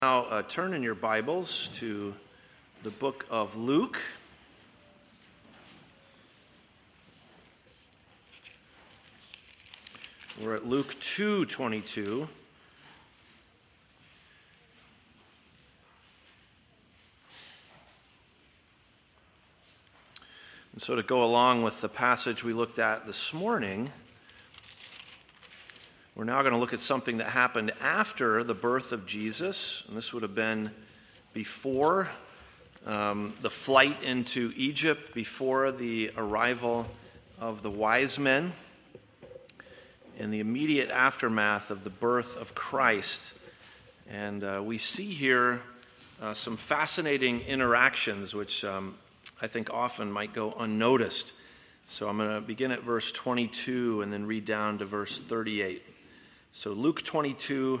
Now turn in your Bibles to the book of Luke. We're at Luke 2:22. And so to go along with the passage we looked at this morning, we're now going to look at something that happened after the birth of Jesus, and this would have been before the flight into Egypt, before the arrival of the wise men, in the immediate aftermath of the birth of Christ. And we see here some fascinating interactions, which I think often might go unnoticed. So I'm going to begin at verse 22 and then read down to verse 38. So Luke 22,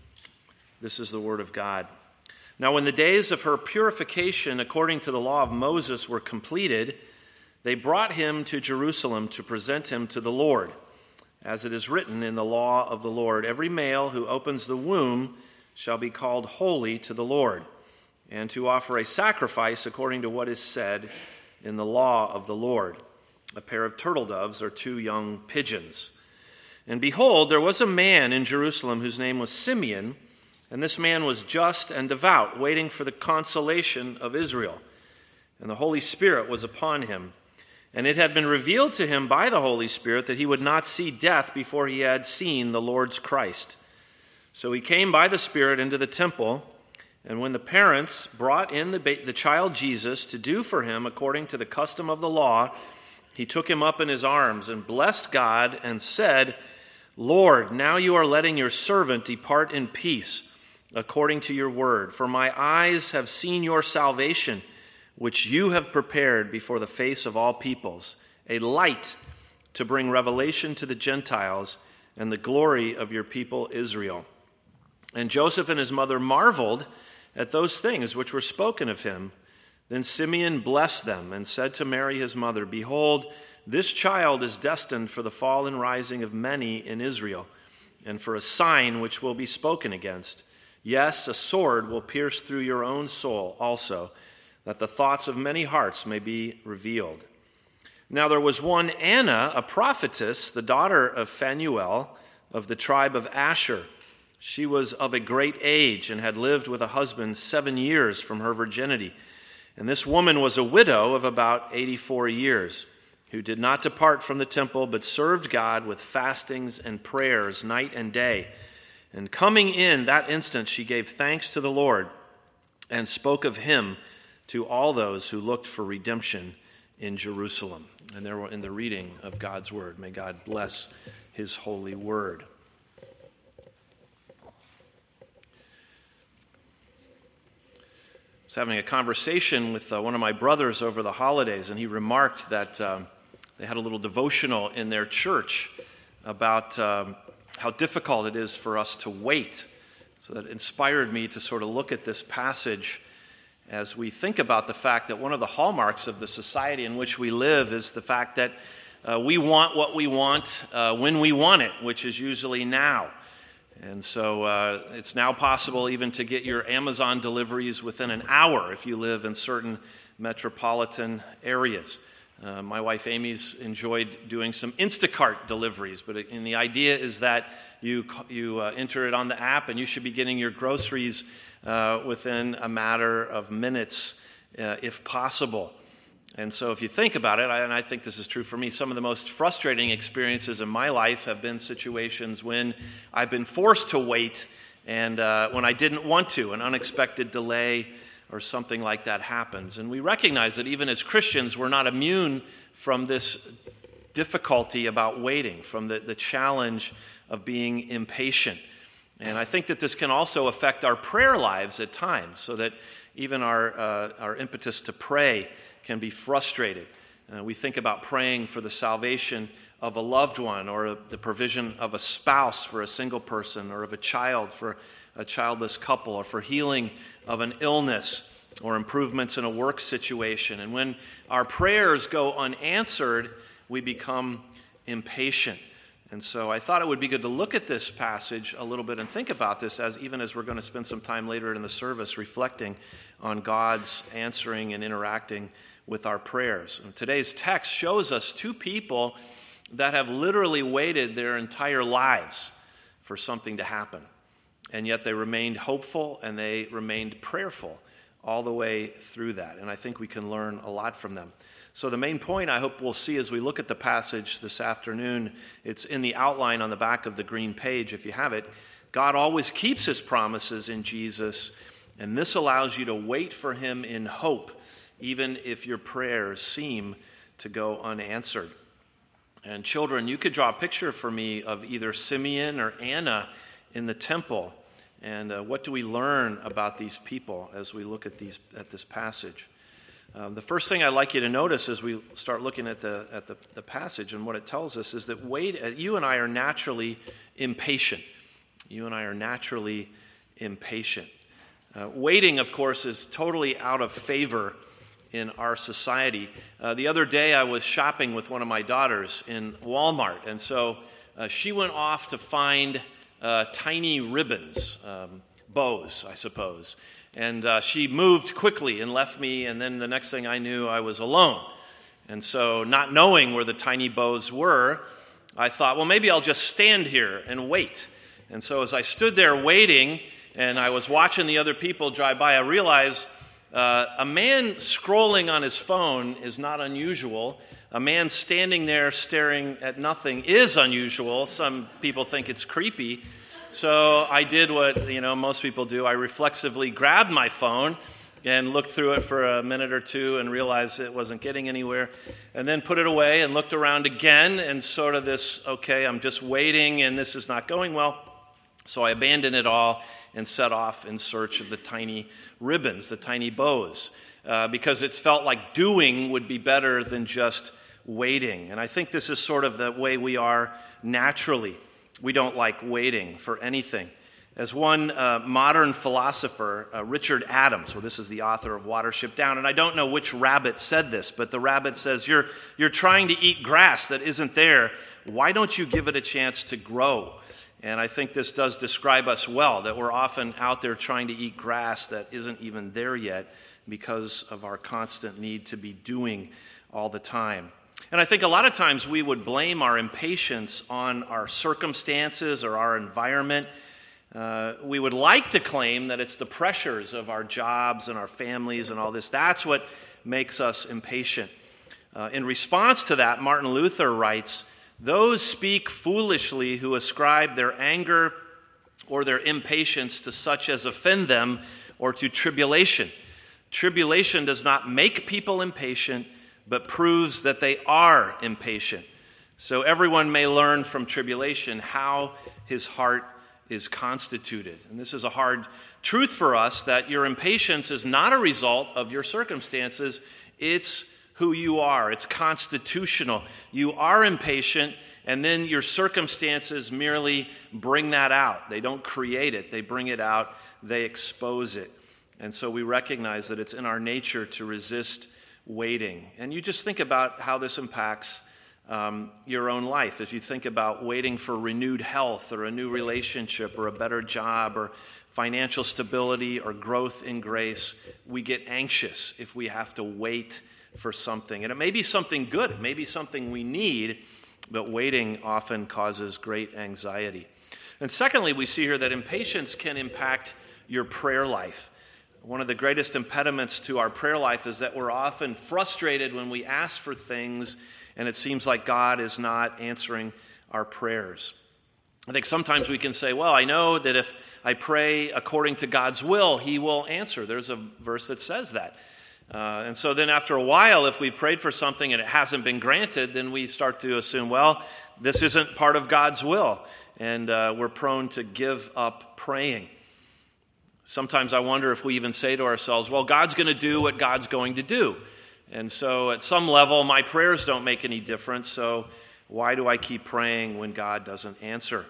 this is the word of God. Now when the days of her purification according to the law of Moses were completed, they brought him to Jerusalem to present him to the Lord. As it is written in the law of the Lord, every male who opens the womb shall be called holy to the Lord, and to offer a sacrifice according to what is said in the law of the Lord, a pair of turtle doves or 2 young pigeons. And behold, there was a man in Jerusalem whose name was Simeon, and this man was just and devout, waiting for the consolation of Israel. And the Holy Spirit was upon him. And it had been revealed to him by the Holy Spirit that he would not see death before he had seen the Lord's Christ. So he came by the Spirit into the temple, and when the parents brought in the child Jesus to do for him according to the custom of the law, he took him up in his arms and blessed God and said, Lord, now you are letting your servant depart in peace, according to your word. For my eyes have seen your salvation, which you have prepared before the face of all peoples, a light to bring revelation to the Gentiles and the glory of your people Israel. And Joseph and his mother marveled at those things which were spoken of him. Then Simeon blessed them and said to Mary his mother, Behold, this child is destined for the fall and rising of many in Israel, and for a sign which will be spoken against. Yes, a sword will pierce through your own soul also, that the thoughts of many hearts may be revealed. Now there was one Anna, a prophetess, the daughter of Phanuel, of the tribe of Asher. She was of a great age and had lived with a husband 7 years from her virginity. And this woman was a widow of about 84 years, who did not depart from the temple, but served God with fastings and prayers night and day. And coming in that instant, she gave thanks to the Lord and spoke of him to all those who looked for redemption in Jerusalem. And there in the reading of God's word. May God bless his holy word. I was having a conversation with one of my brothers over the holidays, and he remarked that they had a little devotional in their church about how difficult it is for us to wait. So that inspired me to sort of look at this passage as we think about the fact that one of the hallmarks of the society in which we live is the fact that we want what we want when we want it, which is usually now. And so it's now possible even to get your Amazon deliveries within an hour if you live in certain metropolitan areas. My wife Amy's enjoyed doing some Instacart deliveries, but the idea is that you enter it on the app and you should be getting your groceries within a matter of minutes if possible. And so if you think about it, and I think this is true for me, some of the most frustrating experiences in my life have been situations when I've been forced to wait and when I didn't want to, an unexpected delay or something like that happens. And we recognize that even as Christians, we're not immune from this difficulty about waiting, from the challenge of being impatient. And I think that this can also affect our prayer lives at times, so that even our impetus to pray can be frustrated. We think about praying for the salvation of a loved one, or the provision of a spouse for a single person, or of a child for a childless couple, or for healing of an illness, or improvements in a work situation. And when our prayers go unanswered, we become impatient. And so I thought it would be good to look at this passage a little bit and think about this even as we're going to spend some time later in the service reflecting on God's answering and interacting with our prayers. And today's text shows us two people that have literally waited their entire lives for something to happen. And yet they remained hopeful and they remained prayerful all the way through that. And I think we can learn a lot from them. So the main point I hope we'll see as we look at the passage this afternoon, it's in the outline on the back of the green page if you have it. God always keeps his promises in Jesus, and this allows you to wait for him in hope, even if your prayers seem to go unanswered. And children, you could draw a picture for me of either Simeon or Anna in the temple. And what do we learn about these people as we look at this passage? The first thing I'd like you to notice as we start looking at the passage and what it tells us is that you and I are naturally impatient. You and I are naturally impatient. Waiting, of course, is totally out of favor in our society. The other day I was shopping with one of my daughters in Walmart, and so she went off to find tiny ribbons, bows, I suppose. And she moved quickly and left me, and then the next thing I knew, I was alone. And so, not knowing where the tiny bows were, I thought, well, maybe I'll just stand here and wait. And so as I stood there waiting, and I was watching the other people drive by, I realized a man scrolling on his phone is not unusual. A man standing there staring at nothing is unusual. Some people think it's creepy. So I did what most people do. I reflexively grabbed my phone and looked through it for a minute or two and realized it wasn't getting anywhere, and then put it away and looked around again and sort of okay, I'm just waiting and this is not going well. So I abandoned it all and set off in search of the tiny ribbons, the tiny bows, because it felt like doing would be better than just waiting. And I think this is sort of the way we are naturally. We don't like waiting for anything. As one modern philosopher, Richard Adams, this is the author of Watership Down, and I don't know which rabbit said this, but the rabbit says, you're trying to eat grass that isn't there. Why don't you give it a chance to grow? And I think this does describe us well, that we're often out there trying to eat grass that isn't even there yet because of our constant need to be doing all the time. And I think a lot of times we would blame our impatience on our circumstances or our environment. We would like to claim that it's the pressures of our jobs and our families and all this. That's what makes us impatient. In response to that, Martin Luther writes, "Those speak foolishly who ascribe their anger or their impatience to such as offend them or to tribulation. Tribulation does not make people impatient, but proves that they are impatient. So everyone may learn from tribulation how his heart is constituted." And this is a hard truth for us, that your impatience is not a result of your circumstances. It's who you are. It's constitutional. You are impatient, and then your circumstances merely bring that out. They don't create it. They bring it out. They expose it. And so we recognize that it's in our nature to resist waiting. And you just think about how this impacts your own life. As you think about waiting for renewed health or a new relationship or a better job or financial stability or growth in grace, we get anxious if we have to wait for something. And it may be something good. It may be something we need, but waiting often causes great anxiety. And secondly, we see here that impatience can impact your prayer life. One of the greatest impediments to our prayer life is that we're often frustrated when we ask for things and it seems like God is not answering our prayers. I think sometimes we can say, well, I know that if I pray according to God's will, he will answer. There's a verse that says that. And so then after a while, if we prayed for something and it hasn't been granted, then we start to assume, well, this isn't part of God's will. And we're prone to give up praying. Sometimes I wonder if we even say to ourselves, well, God's going to do what God's going to do. And so at some level, my prayers don't make any difference, so why do I keep praying when God doesn't answer?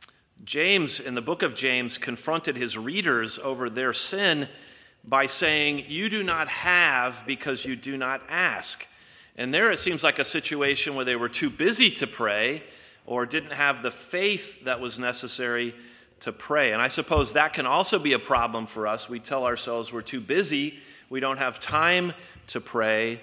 James, in the book of James, confronted his readers over their sin by saying, "You do not have because you do not ask." And there it seems like a situation where they were too busy to pray, or didn't have the faith that was necessary to pray. And I suppose that can also be a problem for us. We tell ourselves we're too busy, we don't have time to pray.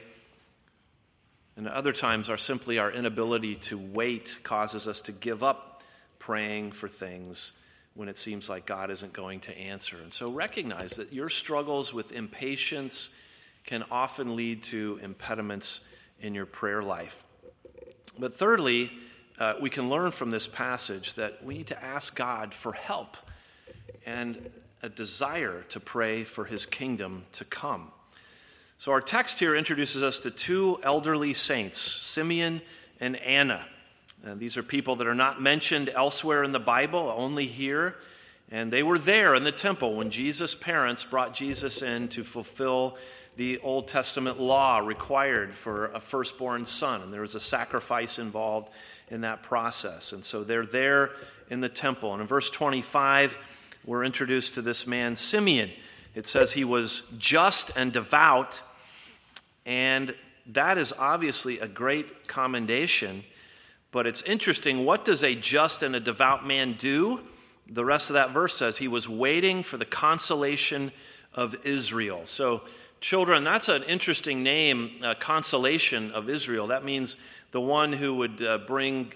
And other times our inability to wait causes us to give up praying for things when it seems like God isn't going to answer. And so recognize that your struggles with impatience can often lead to impediments in your prayer life. But thirdly, we can learn from this passage that we need to ask God for help and a desire to pray for his kingdom to come. So our text here introduces us to two elderly saints, Simeon and Anna. These are people that are not mentioned elsewhere in the Bible, only here. And they were there in the temple when Jesus' parents brought Jesus in to fulfill the Old Testament law required for a firstborn son. And there was a sacrifice involved in that process. And so they're there in the temple. And in verse 25, we're introduced to this man, Simeon. It says he was just and devout. And that is obviously a great commendation. But it's interesting, what does a just and a devout man do? The rest of that verse says he was waiting for the consolation of Israel. So, children, that's an interesting name, consolation of Israel. That means the one who would bring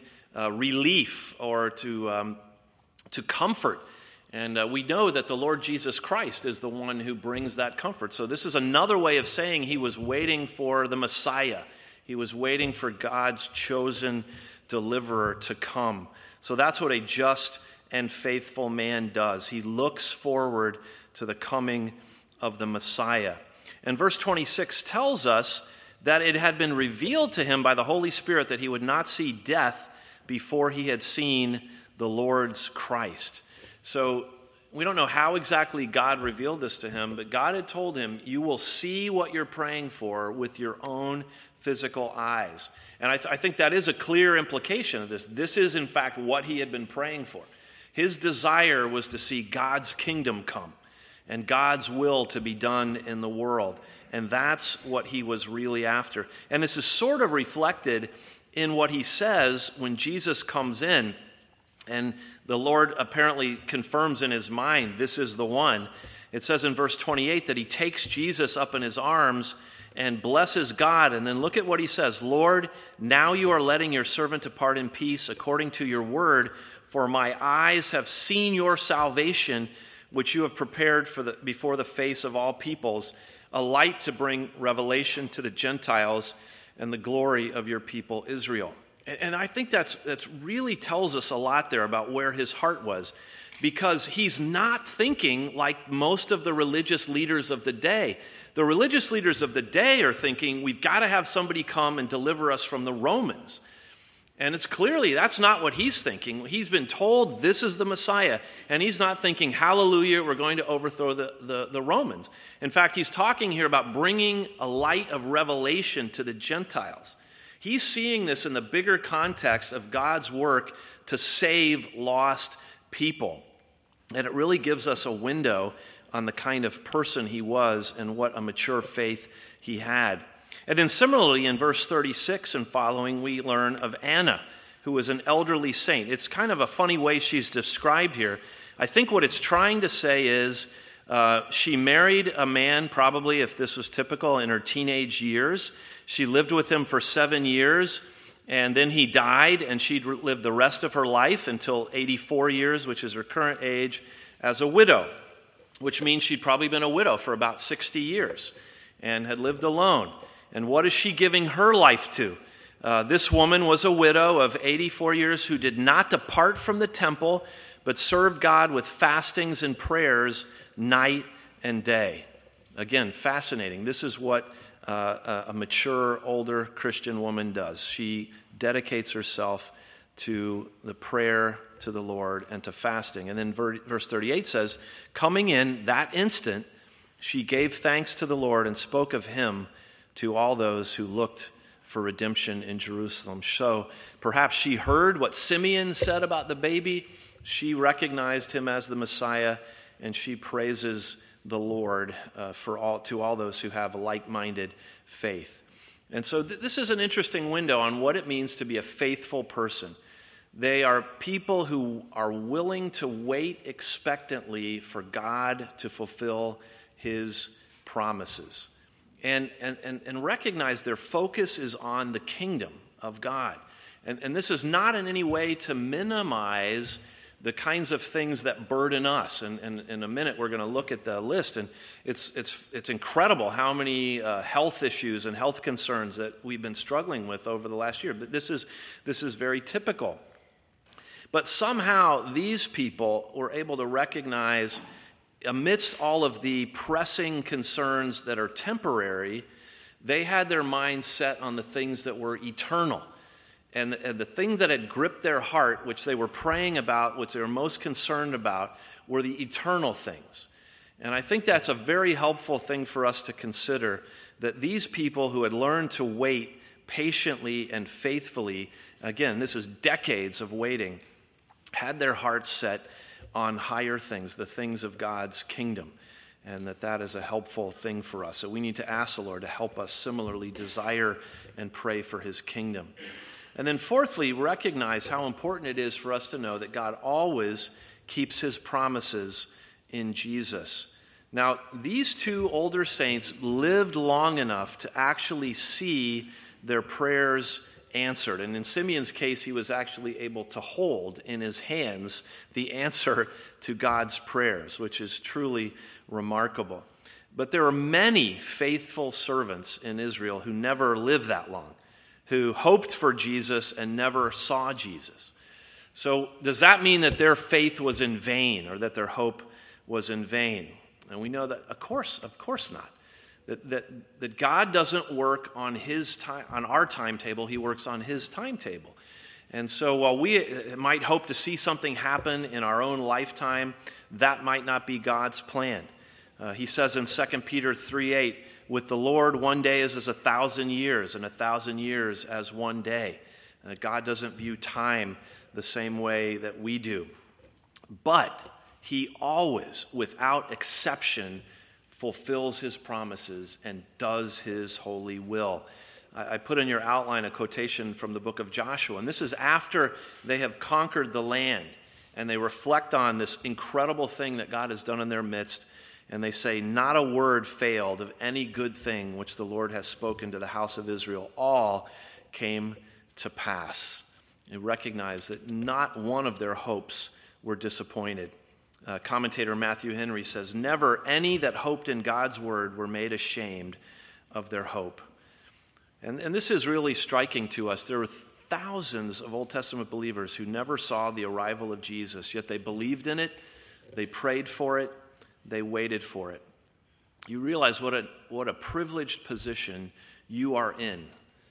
relief or to comfort. And we know that the Lord Jesus Christ is the one who brings that comfort. So this is another way of saying he was waiting for the Messiah. He was waiting for God's chosen deliverer to come. So that's what a just and faithful man does. He looks forward to the coming of the Messiah. And verse 26 tells us that it had been revealed to him by the Holy Spirit that he would not see death before he had seen the Lord's Christ. So we don't know how exactly God revealed this to him, but God had told him, you will see what you're praying for with your own physical eyes. And I think that is a clear implication of this. This is, in fact, what he had been praying for. His desire was to see God's kingdom come and God's will to be done in the world. And that's what he was really after. And this is sort of reflected in what he says when Jesus comes in. And the Lord apparently confirms in his mind, this is the one. It says in verse 28 that he takes Jesus up in his arms and blesses God. And then look at what he says. Lord, now you are letting your servant depart in peace according to your word. For my eyes have seen your salvation, which you have prepared before the face of all peoples, a light to bring revelation to the Gentiles and the glory of your people Israel. And I think that's really tells us a lot there about where his heart was, because he's not thinking like most of the religious leaders of the day. The religious leaders of the day are thinking, we've got to have somebody come and deliver us from the Romans. And it's clearly that's not what he's thinking. He's been told this is the Messiah, and he's not thinking, hallelujah, we're going to overthrow the Romans. In fact, he's talking here about bringing a light of revelation to the Gentiles. He's seeing this in the bigger context of God's work to save lost people. And it really gives us a window on the kind of person he was and what a mature faith he had. And then similarly, in verse 36 and following, we learn of Anna, who was an elderly saint. It's kind of a funny way she's described here. I think what it's trying to say is she married a man, probably if this was typical, in her teenage years. She lived with him for 7 years, and then he died, and she'd lived the rest of her life until 84 years, which is her current age, as a widow, which means she'd probably been a widow for about 60 years and had lived alone. And what is she giving her life to? This woman was a widow of 84 years who did not depart from the temple, but served God with fastings and prayers night and day. Again, fascinating. This is what a mature, older Christian woman does. She dedicates herself to the prayer to the Lord and to fasting. And then verse 38 says, coming in that instant, she gave thanks to the Lord and spoke of him to all those who looked for redemption in Jerusalem. So perhaps she heard what Simeon said about the baby. She recognized him as the Messiah, and she praises the Lord to all those who have a like-minded faith. And so this is an interesting window on what it means to be a faithful person. They are people who are willing to wait expectantly for God to fulfill his promises. And recognize their focus is on the kingdom of God. And this is not in any way to minimize the kinds of things that burden us. And in a minute, we're going to look at the list. And it's incredible how many health issues and health concerns that we've been struggling with over the last year. But this is very typical. But somehow these people were able to recognize, amidst all of the pressing concerns that are temporary, they had their minds set on the things that were eternal. And the things that had gripped their heart, which they were praying about, which they were most concerned about, were the eternal things. And I think that's a very helpful thing for us to consider, that these people who had learned to wait patiently and faithfully, again, this is decades of waiting, had their hearts set on higher things, the things of God's kingdom, and that is a helpful thing for us. So we need to ask the Lord to help us similarly desire and pray for his kingdom. And then fourthly, recognize how important it is for us to know that God always keeps his promises in Jesus. Now, these two older saints lived long enough to actually see their prayers answered. And in Simeon's case, he was actually able to hold in his hands the answer to God's prayers, which is truly remarkable. But there are many faithful servants in Israel who never lived that long, who hoped for Jesus and never saw Jesus. So does that mean that their faith was in vain, or that their hope was in vain? And we know that, of course not. That God doesn't work on his time, on our timetable. He works on his timetable. And so while we might hope to see something happen in our own lifetime, that might not be God's plan. He says in 2 Peter 3:8, with the Lord, one day is as 1,000 years, and 1,000 years as one day. God doesn't view time the same way that we do. But he always, without exception, fulfills his promises and does his holy will. I put in your outline a quotation from the book of Joshua, and this is after they have conquered the land, and they reflect on this incredible thing that God has done in their midst, and they say, not a word failed of any good thing which the Lord has spoken to the house of Israel. All came to pass. They recognize that not one of their hopes were disappointed. Commentator Matthew Henry says, never any that hoped in God's word were made ashamed of their hope. And this is really striking to us. There were thousands of Old Testament believers who never saw the arrival of Jesus, yet they believed in it, they prayed for it, they waited for it. You realize what a privileged position you are in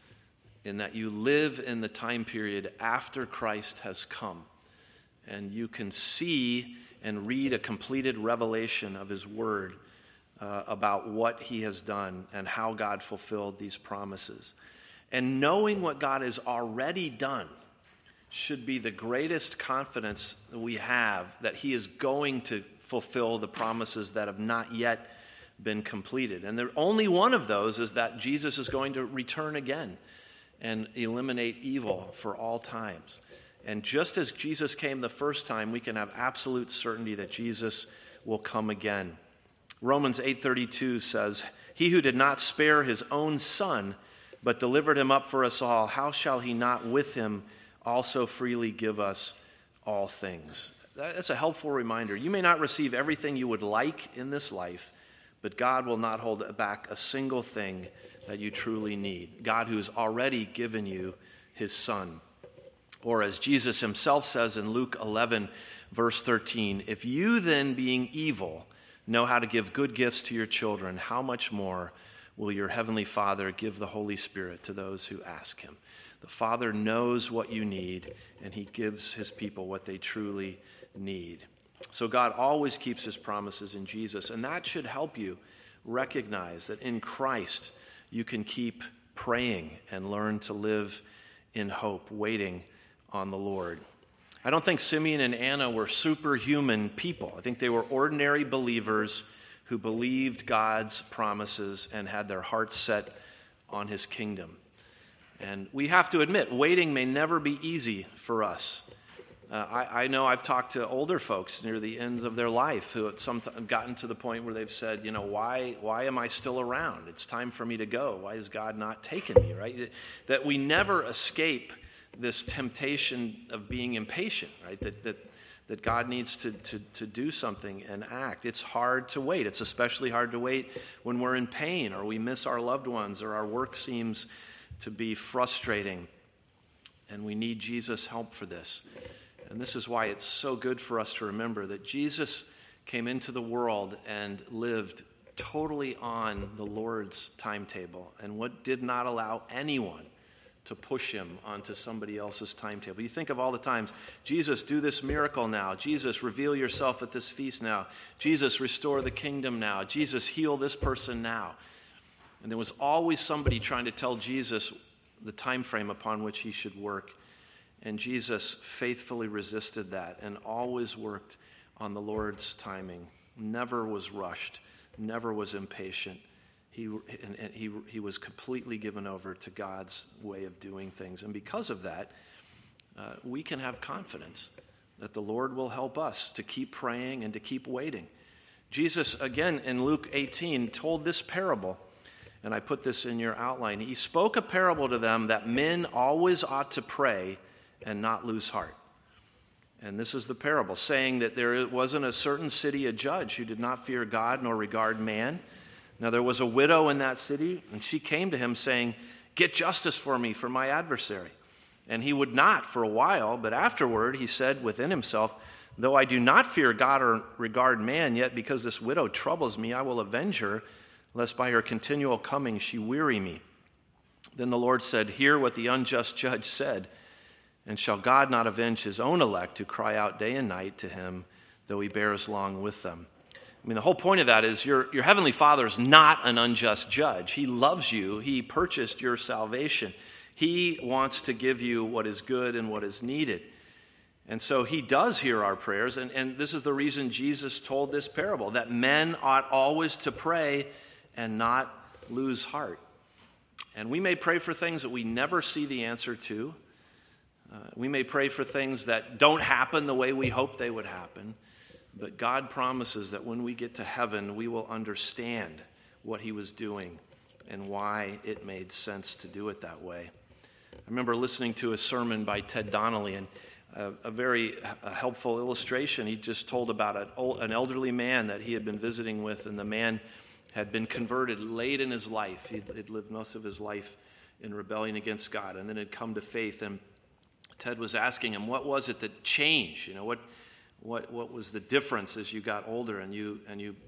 that you live in the time period after Christ has come, and you can see and read a completed revelation of his word about what he has done and how God fulfilled these promises. And knowing what God has already done should be the greatest confidence that we have that he is going to fulfill the promises that have not yet been completed. And the only one of those is that Jesus is going to return again and eliminate evil for all times. And just as Jesus came the first time, we can have absolute certainty that Jesus will come again. Romans 8:32 says, he who did not spare his own son, but delivered him up for us all, how shall he not with him also freely give us all things? That's a helpful reminder. You may not receive everything you would like in this life, but God will not hold back a single thing that you truly need. God who has already given you his son. Or as Jesus himself says in Luke 11, verse 13, if you then, being evil, know how to give good gifts to your children, how much more will your heavenly Father give the Holy Spirit to those who ask him? The Father knows what you need, and he gives his people what they truly need. So God always keeps his promises in Jesus, and that should help you recognize that in Christ you can keep praying and learn to live in hope, waiting on the Lord. I don't think Simeon and Anna were superhuman people. I think they were ordinary believers who believed God's promises and had their hearts set on his kingdom. And we have to admit, waiting may never be easy for us. I know I've talked to older folks near the ends of their life who have gotten to the point where they've said, why am I still around? It's time for me to go. Why has God not taken me, right? That we never escape this temptation of being impatient, right? That God needs to do something and act. It's hard to wait. It's especially hard to wait when we're in pain or we miss our loved ones or our work seems to be frustrating. And we need Jesus' help for this. And this is why it's so good for us to remember that Jesus came into the world and lived totally on the Lord's timetable and what did not allow anyone to push him onto somebody else's timetable. You think of all the times, Jesus, do this miracle now. Jesus, reveal yourself at this feast now. Jesus, restore the kingdom now. Jesus, heal this person now. And there was always somebody trying to tell Jesus the time frame upon which he should work. And Jesus faithfully resisted that and always worked on the Lord's timing. Never was rushed, never was impatient. He was completely given over to God's way of doing things. And because of that, we can have confidence that the Lord will help us to keep praying and to keep waiting. Jesus, again, in Luke 18, told this parable, and I put this in your outline. He spoke a parable to them that men always ought to pray and not lose heart. And this is the parable, saying that there wasn't a certain city a judge who did not fear God nor regard man. Now there was a widow in that city, and she came to him saying, "Get justice for me, for my adversary." And he would not for a while, but afterward he said within himself, "Though I do not fear God or regard man, yet because this widow troubles me, I will avenge her, lest by her continual coming she weary me." Then the Lord said, "Hear what the unjust judge said. And shall God not avenge his own elect who cry out day and night to him, though he bears long with them?" I mean, the whole point of that is your heavenly Father is not an unjust judge. He loves you. He purchased your salvation. He wants to give you what is good and what is needed. And so he does hear our prayers. And this is the reason Jesus told this parable, that men ought always to pray and not lose heart. And we may pray for things that we never see the answer to. We may pray for things that don't happen the way we hope they would happen, but God promises that when we get to heaven, we will understand what he was doing and why it made sense to do it that way. I remember listening to a sermon by Ted Donnelly, and a very helpful illustration. He just told about an elderly man that he had been visiting with, and the man had been converted late in his life. He'd lived most of his life in rebellion against God, and then had come to faith. And Ted was asking him, what was it that changed? What was the difference as you got older and you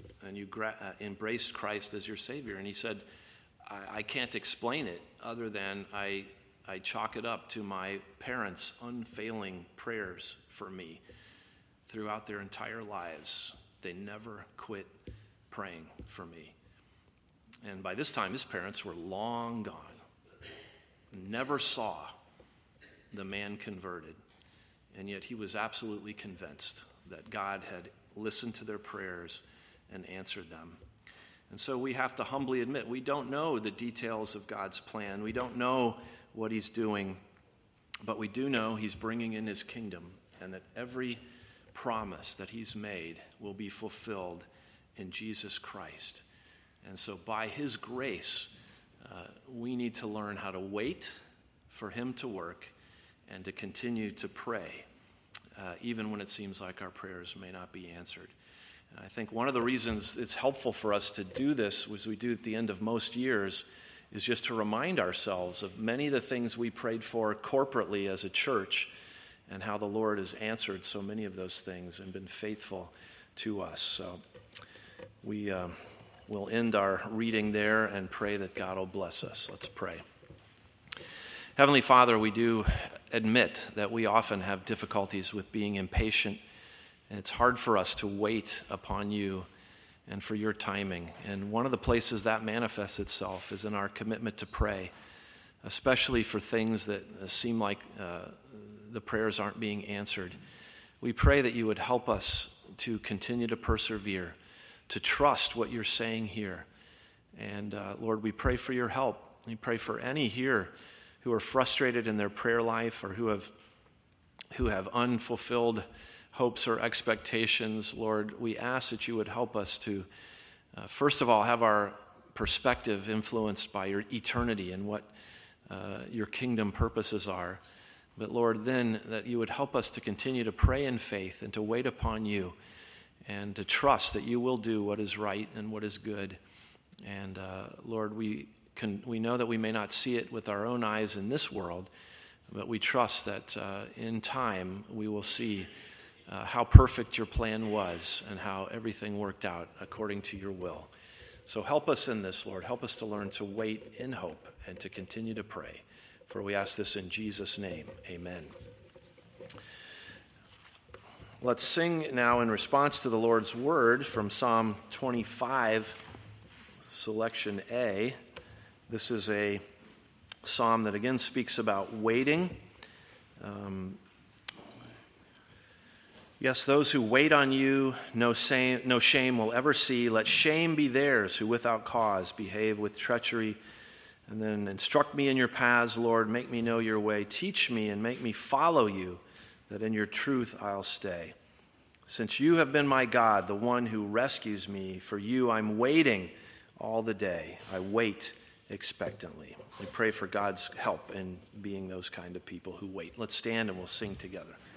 embraced Christ as your Savior? And he said, I can't explain it other than I chalk it up to my parents' unfailing prayers for me throughout their entire lives. They never quit praying for me. And by this time, his parents were long gone. Never saw the man converted. And yet he was absolutely convinced that God had listened to their prayers and answered them. And so we have to humbly admit, we don't know the details of God's plan. We don't know what he's doing, but we do know he's bringing in his kingdom, and that every promise that he's made will be fulfilled in Jesus Christ. And so by his grace, we need to learn how to wait for him to work and to continue to pray, even when it seems like our prayers may not be answered. And I think one of the reasons it's helpful for us to do this, as we do at the end of most years, is just to remind ourselves of many of the things we prayed for corporately as a church and how the Lord has answered so many of those things and been faithful to us. So we will end our reading there and pray that God will bless us. Let's pray. Heavenly Father, we do admit that we often have difficulties with being impatient, and it's hard for us to wait upon you and for your timing. And one of the places that manifests itself is in our commitment to pray, especially for things that seem like the prayers aren't being answered. We pray that you would help us to continue to persevere, to trust what you're saying here. And Lord, we pray for your help. We pray for any here who are frustrated in their prayer life or who have unfulfilled hopes or expectations, Lord, we ask that you would help us to, first of all, have our perspective influenced by your eternity and what your kingdom purposes are. But Lord, then that you would help us to continue to pray in faith and to wait upon you and to trust that you will do what is right and what is good. And Lord, we know that we may not see it with our own eyes in this world, but we trust that in time we will see how perfect your plan was and how everything worked out according to your will. So help us in this, Lord. Help us to learn to wait in hope and to continue to pray. For we ask this in Jesus' name. Amen. Let's sing now in response to the Lord's word from Psalm 25, selection A. This is a psalm that again speaks about waiting. Yes, those who wait on you, no shame will ever see. Let shame be theirs who without cause behave with treachery. And then instruct me in your paths, Lord, make me know your way. Teach me and make me follow you, that in your truth I'll stay. Since you have been my God, the one who rescues me, for you I'm waiting all the day. I wait expectantly. We pray for God's help in being those kind of people who wait. Let's stand and we'll sing together.